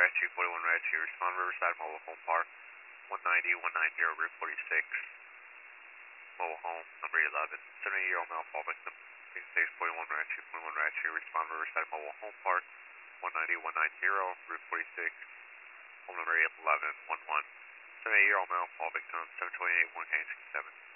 Rat 2, 41 Rat 2, respond Riverside Mobile Home Park, 190, 190, Route 46, Mobile Home, number 11, 78-year-old male fall victim, 641 Rat 2, 41 Rat 2, respond Riverside Mobile Home Park, 190, 190, Route 46, home number 11, 11, 78-year-old male fall victim, 728, 167.